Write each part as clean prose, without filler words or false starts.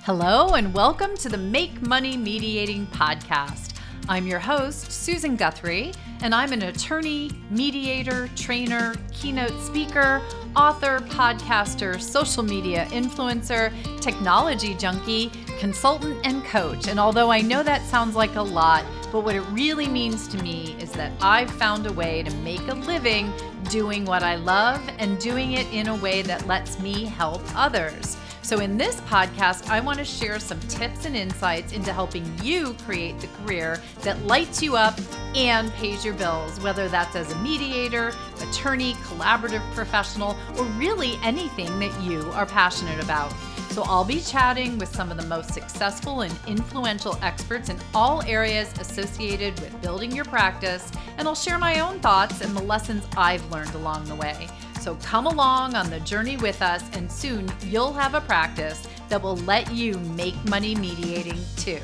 Hello and welcome to the Make Money Mediating Podcast. I'm your host, Susan Guthrie, and I'm an attorney, mediator, trainer, keynote speaker, author, podcaster, social media influencer, technology junkie, consultant, and coach. And although I know that sounds like a lot, but what it really means to me is that I've found a way to make a living doing what I love and doing it in a way that lets me help others. So in this podcast, I want to share some tips and insights into helping you create the career that lights you up and pays your bills, whether that's as a mediator, attorney, collaborative professional, or really anything that you are passionate about. So I'll be chatting with some of the most successful and influential experts in all areas associated with building your practice, and I'll share my own thoughts and the lessons I've learned along the way. So come along on the journey with us, and soon you'll have a practice that will let you make money mediating too.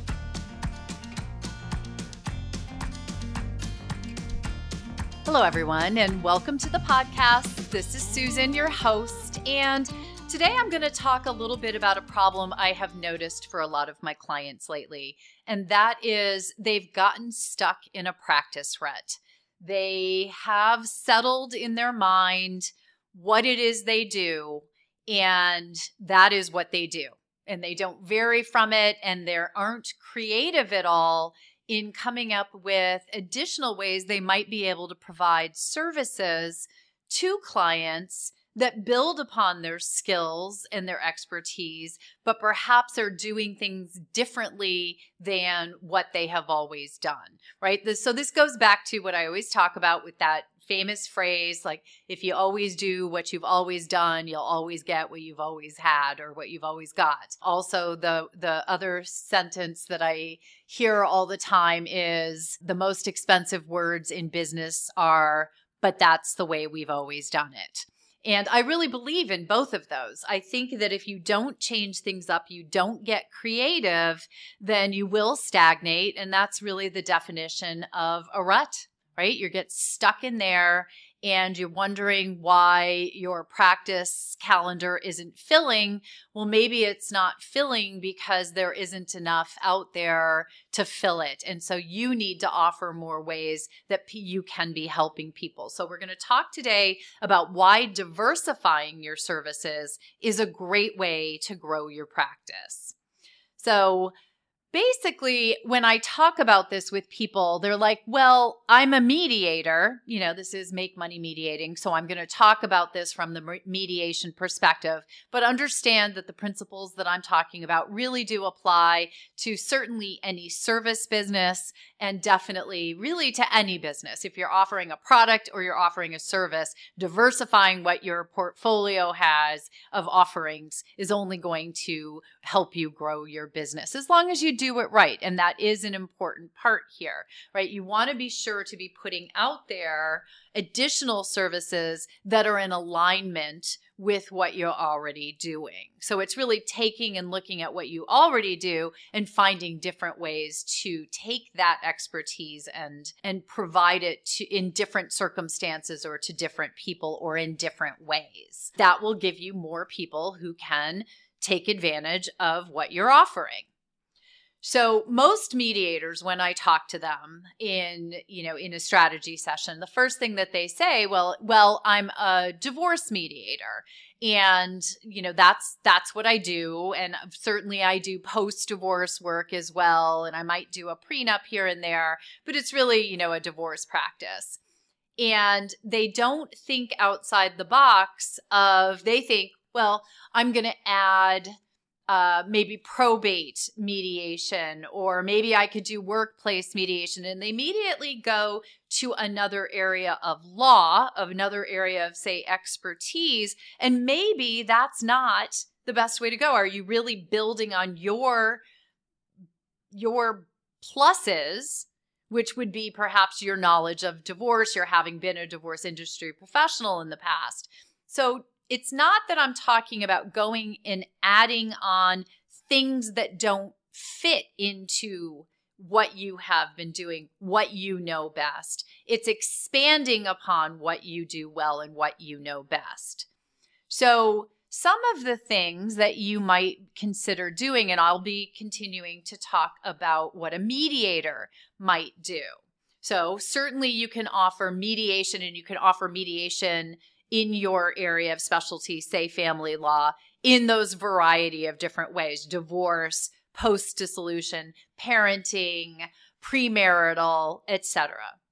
Hello, everyone, and welcome to the podcast. This is Susan, your host, and today I'm going to talk a little bit about a problem I have noticed for a lot of my clients lately, and that is they've gotten stuck in a practice rut. They have settled in their mind what it is they do, and that is what they do. And they don't vary from it, and they aren't creative at all in coming up with additional ways they might be able to provide services to clients that build upon their skills and their expertise, but perhaps are doing things differently than what they have always done, right? So this goes back to what I always talk about with that famous phrase, like, if you always do what you've always done, you'll always get what you've always had or what you've always got. Also, the other sentence that I hear all the time is the most expensive words in business are, but that's the way we've always done it. And I really believe in both of those. I think that if you don't change things up, you don't get creative, then you will stagnate. And that's really the definition of a rut, right? You get stuck in there and you're wondering why your practice calendar isn't filling. Well, maybe it's not filling because there isn't enough out there to fill it. And so you need to offer more ways that you can be helping people. So we're going to talk today about why diversifying your services is a great way to grow your practice. So basically, when I talk about this with people, they're like, well, I'm a mediator. You know, this is Make Money Mediating. So I'm going to talk about this from the mediation perspective, but understand that the principles that I'm talking about really do apply to certainly any service business and definitely really to any business. If you're offering a product or you're offering a service, diversifying what your portfolio has of offerings is only going to help you grow your business as long as you do it right. And that is an important part here, right? You want to be sure to be putting out there additional services that are in alignment with what you're already doing. So it's really taking and looking at what you already do and finding different ways to take that expertise and provide it in different circumstances or to different people or in different ways. That will give you more people who can take advantage of what you're offering. So most mediators, when I talk to them in a strategy session, the first thing that they say, well, I'm a divorce mediator, and that's what I do, and certainly I do post-divorce work as well, and I might do a prenup here and there, but it's really a divorce practice. And they don't think outside the box they think, well, I'm going to add maybe probate mediation, or maybe I could do workplace mediation. And they immediately go to another area of law, of another area of, say, expertise. And maybe that's not the best way to go. Are you really building on your pluses, which would be perhaps your knowledge of divorce, your having been a divorce industry professional in the past? So it's not that I'm talking about going and adding on things that don't fit into what you have been doing, what you know best. It's expanding upon what you do well and what you know best. So some of the things that you might consider doing, and I'll be continuing to talk about what a mediator might do. So certainly you can offer mediation, and you can offer mediation in your area of specialty, say family law, in those variety of different ways: divorce, post-dissolution, parenting, premarital, etc.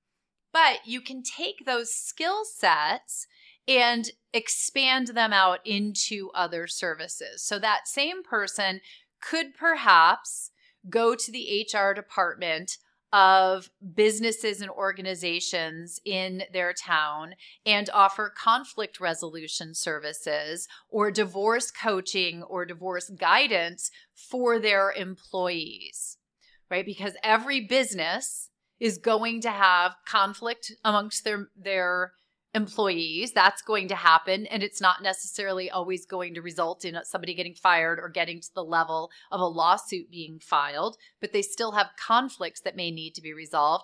But you can take those skill sets and expand them out into other services. So that same person could perhaps go to the HR department of businesses and organizations in their town and offer conflict resolution services or divorce coaching or divorce guidance for their employees, right? Because every business is going to have conflict amongst their employees. That's going to happen. And it's not necessarily always going to result in somebody getting fired or getting to the level of a lawsuit being filed, but they still have conflicts that may need to be resolved.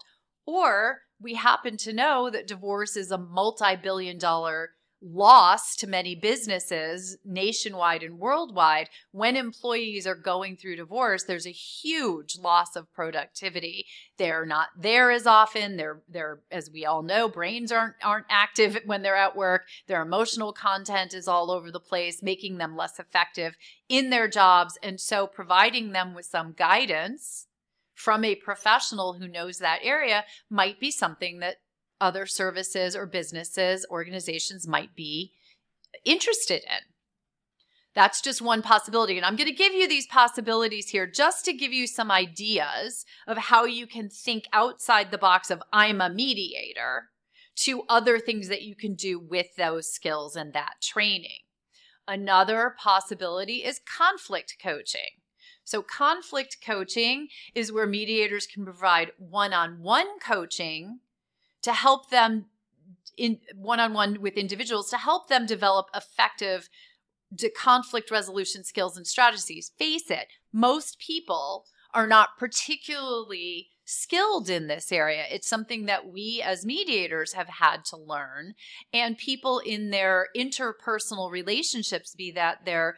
Or we happen to know that divorce is a multi-billion-dollar loss to many businesses nationwide and worldwide. When employees are going through divorce, there's a huge loss of productivity. They're not there as often. They're as we all know, brains aren't active when they're at work. Their emotional content is all over the place, making them less effective in their jobs. And so providing them with some guidance from a professional who knows that area might be something that other services or businesses, organizations might be interested in. That's just one possibility. And I'm going to give you these possibilities here just to give you some ideas of how you can think outside the box of I'm a mediator to other things that you can do with those skills and that training. Another possibility is conflict coaching. So conflict coaching is where mediators can provide one-on-one coaching to help them in one-on-one with individuals to help them develop effective conflict resolution skills and strategies. Face it, most people are not particularly skilled in this area. It's something that we as mediators have had to learn. And people in their interpersonal relationships, be that their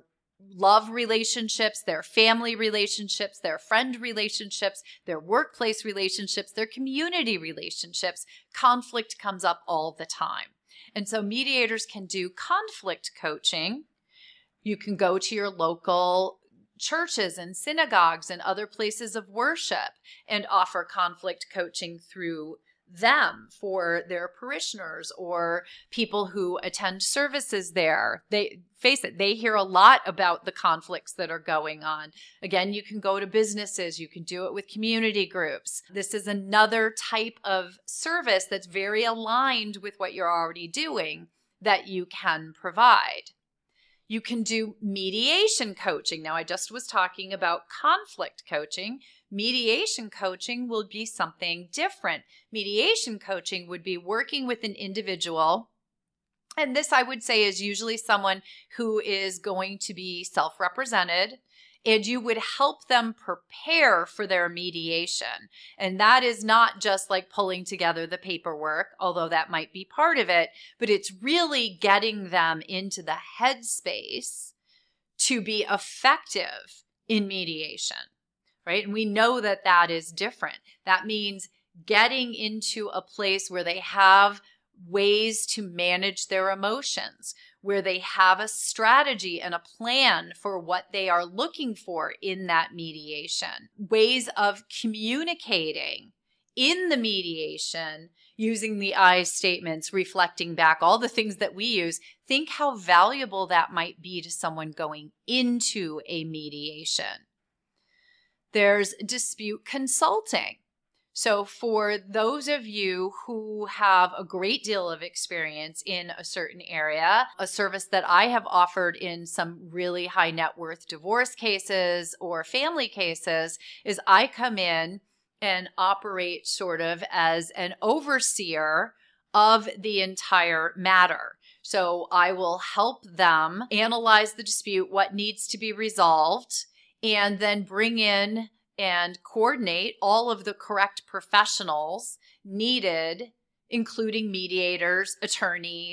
love relationships, their family relationships, their friend relationships, their workplace relationships, their community relationships, conflict comes up all the time. And so mediators can do conflict coaching. You can go to your local churches and synagogues and other places of worship and offer conflict coaching through them for their parishioners or people who attend services there. They face it, they hear a lot about the conflicts that are going on. Again, you can go to businesses, you can do it with community groups. This is another type of service that's very aligned with what you're already doing that you can provide. You can do mediation coaching. Now, I just was talking about conflict coaching. Mediation coaching will be something different. Mediation coaching would be working with an individual, and this I would say is usually someone who is going to be self-represented, and you would help them prepare for their mediation. And that is not just like pulling together the paperwork, although that might be part of it, but it's really getting them into the headspace to be effective in mediation, right? And we know that that is different. That means getting into a place where they have ways to manage their emotions, where they have a strategy and a plan for what they are looking for in that mediation, ways of communicating in the mediation using the I statements, reflecting back, all the things that we use. Think how valuable that might be to someone going into a mediation. There's dispute consulting. So for those of you who have a great deal of experience in a certain area, a service that I have offered in some really high net worth divorce cases or family cases is I come in and operate sort of as an overseer of the entire matter. So I will help them analyze the dispute, what needs to be resolved, and then bring in and coordinate all of the correct professionals needed, including mediators, attorneys,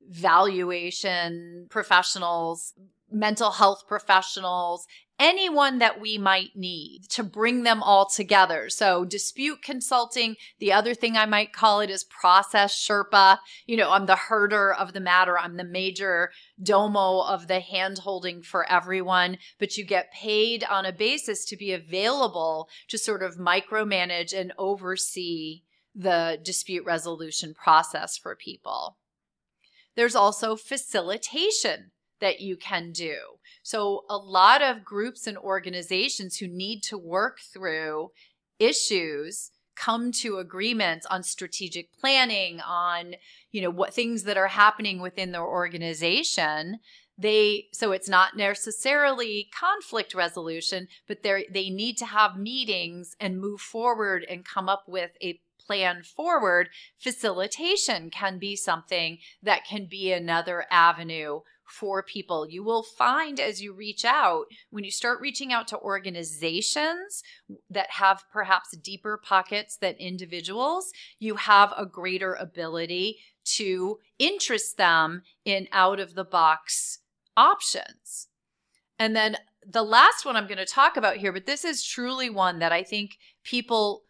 valuation professionals, mental health professionals, anyone that we might need to bring them all together. So dispute consulting, the other thing I might call it is process Sherpa. I'm the herder of the matter. I'm the major domo of the hand holding for everyone, but you get paid on a basis to be available to sort of micromanage and oversee the dispute resolution process for people. There's also facilitation that you can do. So a lot of groups and organizations who need to work through issues come to agreements on strategic planning, on, what things that are happening within their organization. So it's not necessarily conflict resolution, but they need to have meetings and move forward and come up with a plan forward. Facilitation can be something that can be another avenue for people. You will find as you reach out, when you start reaching out to organizations that have perhaps deeper pockets than individuals, you have a greater ability to interest them in out-of-the-box options. And then the last one I'm going to talk about here, but this is truly one that I think people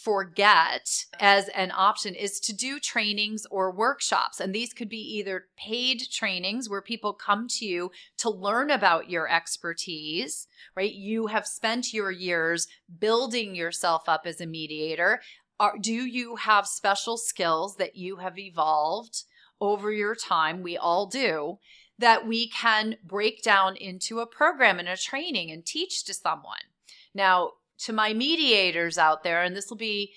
forget as an option, is to do trainings or workshops. And these could be either paid trainings where people come to you to learn about your expertise, right? You have spent your years building yourself up as a mediator. Do you have special skills that you have evolved over your time? We all do, that we can break down into a program and a training and teach to someone. Now, to my mediators out there, and this will be,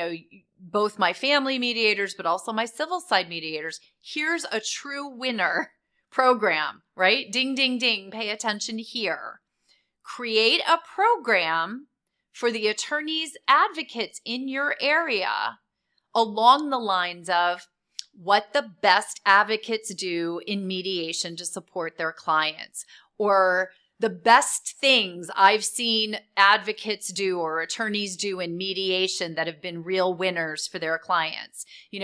both my family mediators, but also my civil side mediators, here's a true winner program, right? Ding, ding, ding, pay attention here. Create a program for the attorneys, advocates in your area along the lines of what the best advocates do in mediation to support their clients, or the best things I've seen advocates do or attorneys do in mediation that have been real winners for their clients.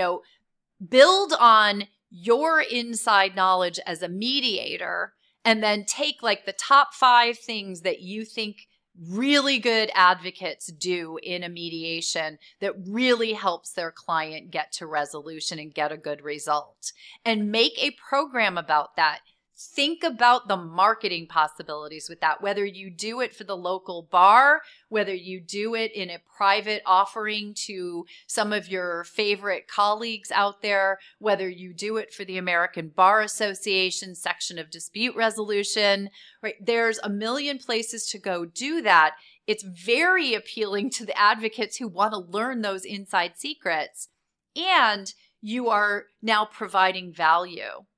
Build on your inside knowledge as a mediator, and then take like the top 5 things that you think really good advocates do in a mediation that really helps their client get to resolution and get a good result, and make a program about that. Think about the marketing possibilities with that, whether you do it for the local bar, whether you do it in a private offering to some of your favorite colleagues out there, whether you do it for the American Bar Association section of dispute resolution, right? There's a million places to go do that. It's very appealing to the advocates who want to learn those inside secrets. And you are now providing value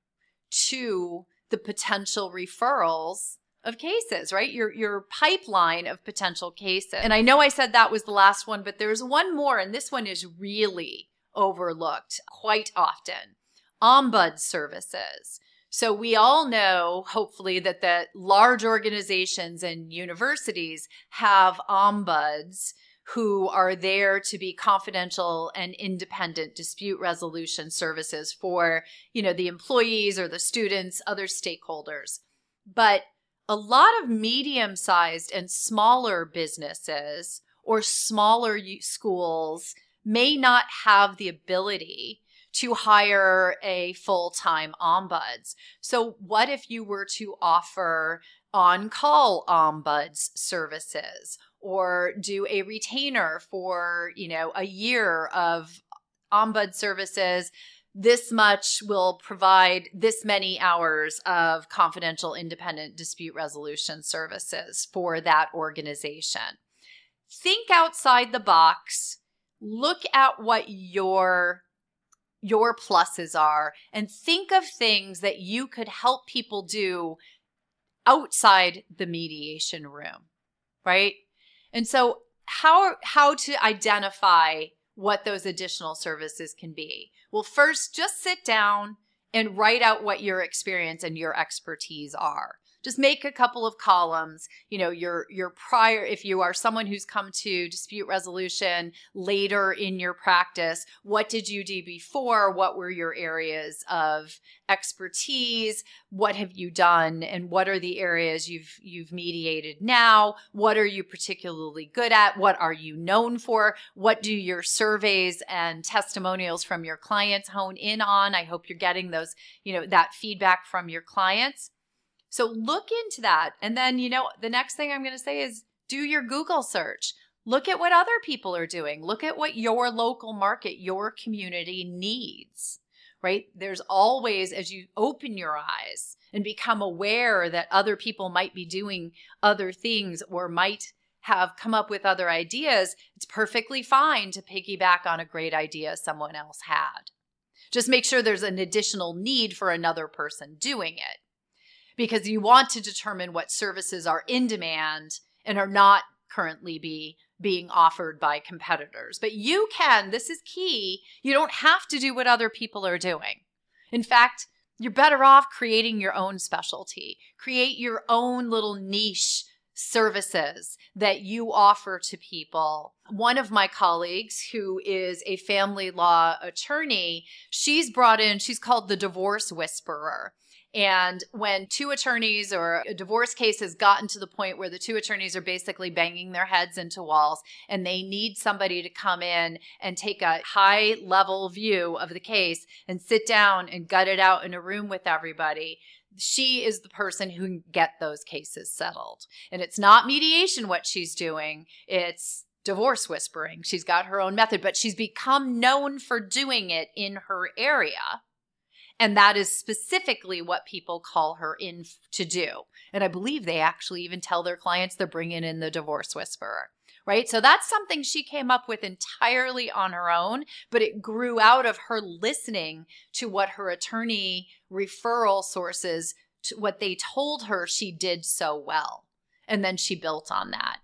to the potential referrals of cases, right? Your pipeline of potential cases. And I know I said that was the last one, but there's one more, and this one is really overlooked quite often. Ombud services. So we all know, hopefully, that the large organizations and universities have ombuds who are there to be confidential and independent dispute resolution services for, the employees or the students, other stakeholders. But a lot of medium-sized and smaller businesses or smaller schools may not have the ability to hire a full-time ombuds. So what if you were to offer on-call ombuds services, or do a retainer for, a year of ombud services? This much will provide this many hours of confidential independent dispute resolution services for that organization. Think outside the box. Look at what your pluses are, and think of things that you could help people do outside the mediation room, right? And so how to identify what those additional services can be? Well, first, just sit down and write out what your experience and your expertise are. Just make a couple of columns, your prior, if you are someone who's come to dispute resolution later in your practice, what did you do before? What were your areas of expertise? What have you done? And what are the areas you've mediated now? What are you particularly good at? What are you known for? What do your surveys and testimonials from your clients hone in on? I hope you're getting those, that feedback from your clients. So look into that. And then, the next thing I'm going to say is do your Google search. Look at what other people are doing. Look at what your local market, your community needs, right? There's always, as you open your eyes and become aware that other people might be doing other things or might have come up with other ideas, it's perfectly fine to piggyback on a great idea someone else had. Just make sure there's an additional need for another person doing it, because you want to determine what services are in demand and are not currently being offered by competitors. But you can, this is key, you don't have to do what other people are doing. In fact, you're better off creating your own specialty. Create your own little niche services that you offer to people. One of my colleagues, who is a family law attorney, she's called the divorce whisperer. And when two attorneys or a divorce case has gotten to the point where the two attorneys are basically banging their heads into walls and they need somebody to come in and take a high level view of the case and sit down and gut it out in a room with everybody, she is the person who can get those cases settled. And it's not mediation what she's doing. It's divorce whispering. She's got her own method, but she's become known for doing it in her area. And that is specifically what people call her in to do. And I believe they actually even tell their clients they're bringing in the divorce whisperer, right? So that's something she came up with entirely on her own, but it grew out of her listening to what her attorney referral sources, to what they told her she did so well. And then she built on that.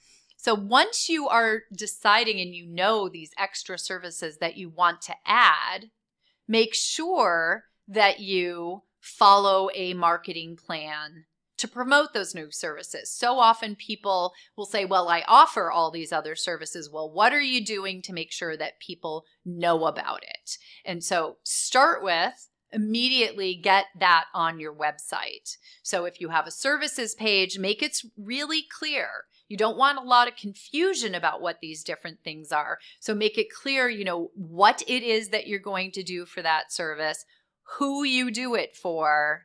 So once you are deciding and you know these extra services that you want to add, make sure that you follow a marketing plan to promote those new services. So often people will say, well, I offer all these other services. Well, what are you doing to make sure that people know about it? And so start with immediately get that on your website. So if you have a services page, make it really clear. You don't want a lot of confusion about what these different things are. So make it clear, what it is that you're going to do for that service, who you do it for,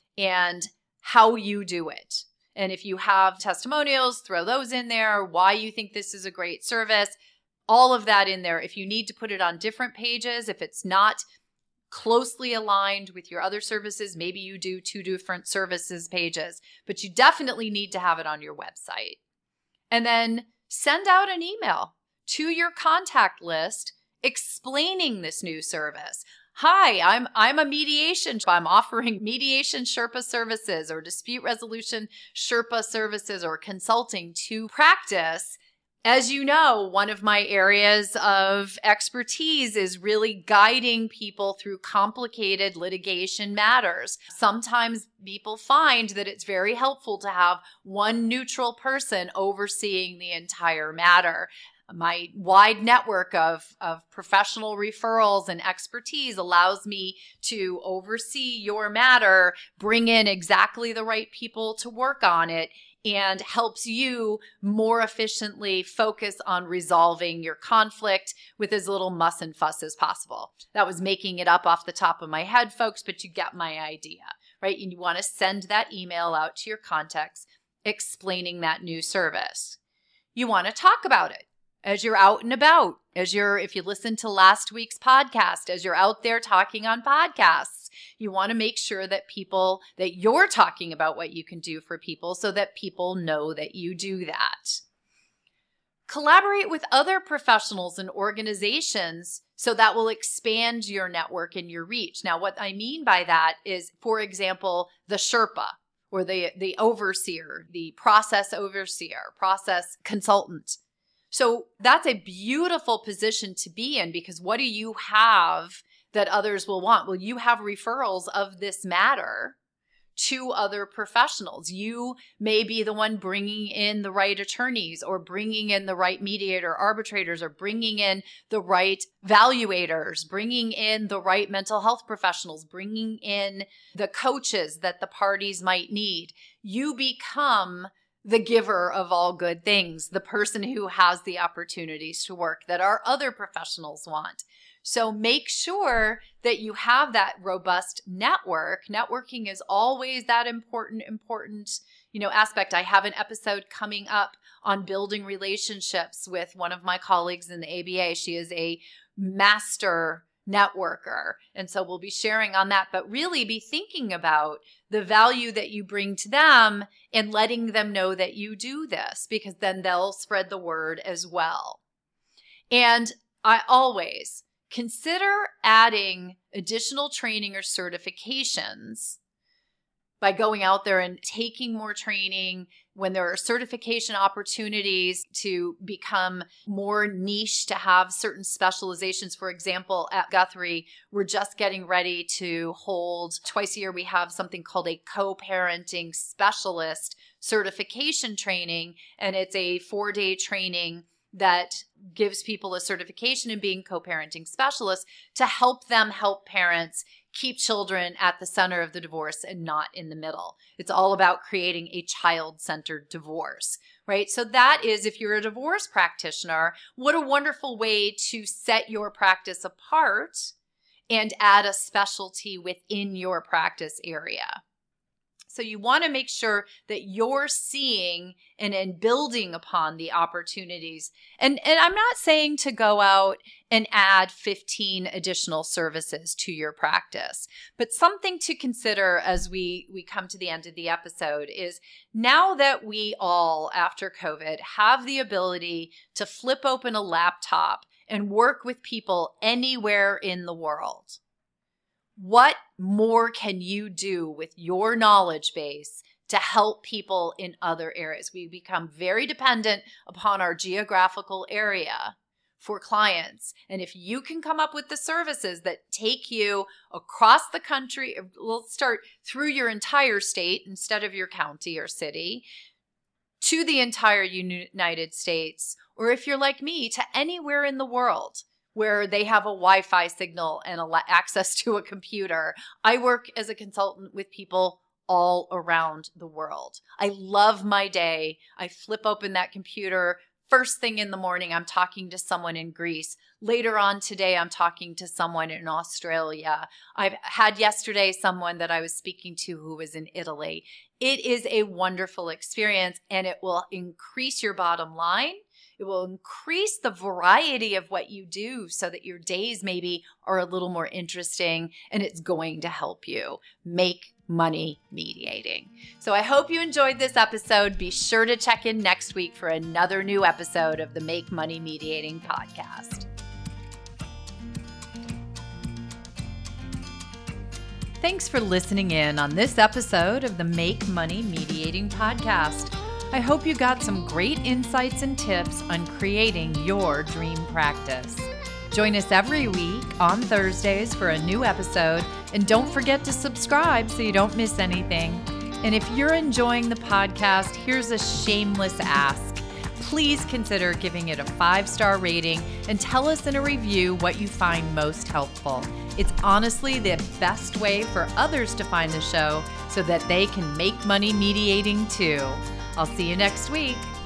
and how you do it. And if you have testimonials, throw those in there, why you think this is a great service, all of that in there. If you need to put it on different pages, if it's not closely aligned with your other services, maybe you do 2 different services pages, but you definitely need to have it on your website. And then send out an email to your contact list explaining this new service. Hi, I'm a mediation. I'm offering mediation Sherpa services or dispute resolution Sherpa services or consulting to practice. As you know, one of my areas of expertise is really guiding people through complicated litigation matters. Sometimes people find that it's very helpful to have one neutral person overseeing the entire matter. My wide network of professional referrals and expertise allows me to oversee your matter, bring in exactly the right people to work on it, and helps you more efficiently focus on resolving your conflict with as little muss and fuss as possible. That was making it up off the top of my head, folks, but you get my idea, right? And you want to send that email out to your contacts explaining that new service. You want to talk about it as you're out and about, if you listen to last week's podcast, as you're out there talking on podcasts. You want to make sure that you're talking about what you can do for people so that people know that you do that. Collaborate with other professionals and organizations so that will expand your network and your reach. Now, what I mean by that is, for example, the Sherpa or the overseer, the process overseer, process consultant. So that's a beautiful position to be in, because what do you have that others will want? Well, you have referrals of this matter two other professionals. You may be the one bringing in the right attorneys, or bringing in the right mediator arbitrators, or bringing in the right valuators, bringing in the right mental health professionals, bringing in the coaches that the parties might need. You become the giver of all good things, the person who has the opportunities to work that our other professionals want. So make sure that you have that robust network. Networking is always that important, aspect. I have an episode coming up on building relationships with one of my colleagues in the ABA. She is a master networker. And so we'll be sharing on that, but really be thinking about the value that you bring to them and letting them know that you do this, because then they'll spread the word as well. And I always consider adding additional training or certifications by going out there and taking more training when there are certification opportunities to become more niche, to have certain specializations. For example, at Guthrie, we're just getting ready to hold twice a year. We have something called a co-parenting specialist certification training, and it's a 4-day training that gives people a certification in being co-parenting specialists to help them help parents keep children at the center of the divorce and not in the middle. It's all about creating a child-centered divorce, right? So that is, if you're a divorce practitioner, what a wonderful way to set your practice apart and add a specialty within your practice area. So you want to make sure that you're seeing and building upon the opportunities. And I'm not saying to go out and add 15 additional services to your practice, but something to consider as we come to the end of the episode is, now that we all, after COVID, have the ability to flip open a laptop and work with people anywhere in the world, what more can you do with your knowledge base to help people in other areas? We become very dependent upon our geographical area for clients. And if you can come up with the services that take you across the country, we'll start through your entire state instead of your county or city, to the entire United States, or if you're like me, to anywhere in the world where they have a Wi-Fi signal and access to a computer. I work as a consultant with people all around the world. I love my day. I flip open that computer. First thing in the morning, I'm talking to someone in Greece. Later on today, I'm talking to someone in Australia. I've had yesterday someone that I was speaking to who was in Italy. It is a wonderful experience, and it will increase your bottom line. It will increase the variety of what you do so that your days maybe are a little more interesting, and it's going to help you make money mediating. So I hope you enjoyed this episode. Be sure to check in next week for another new episode of the Make Money Mediating podcast. Thanks for listening in on this episode of the Make Money Mediating podcast. I hope you got some great insights and tips on creating your dream practice. Join us every week on Thursdays for a new episode, and don't forget to subscribe so you don't miss anything. And if you're enjoying the podcast, here's a shameless ask. Please consider giving it a 5-star rating and tell us in a review what you find most helpful. It's honestly the best way for others to find the show so that they can make money mediating too. I'll see you next week.